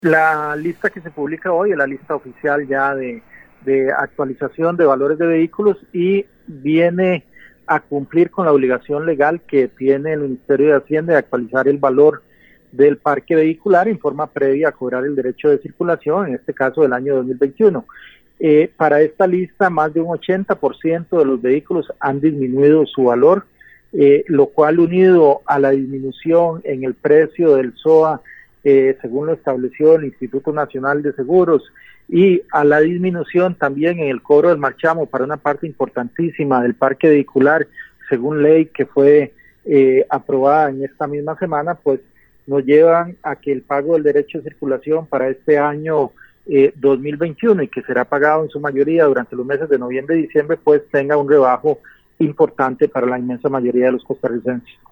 La lista que se publica hoy es la lista oficial ya de actualización de valores de vehículos y viene a cumplir con la obligación legal que tiene el Ministerio de Hacienda de actualizar el valor del parque vehicular en forma previa a cobrar el derecho de circulación, en este caso del año 2021. Para esta lista, más de un 80% de los vehículos han disminuido su valor, lo cual, unido a la disminución en el precio del SOA, según lo estableció el Instituto Nacional de Seguros, y a la disminución también en el cobro del marchamo para una parte importantísima del parque vehicular, según ley que fue aprobada en esta misma semana, pues nos llevan a que el pago del derecho de circulación para este año 2021, y que será pagado en su mayoría durante los meses de noviembre y diciembre, pues tenga un rebajo importante para la inmensa mayoría de los costarricenses.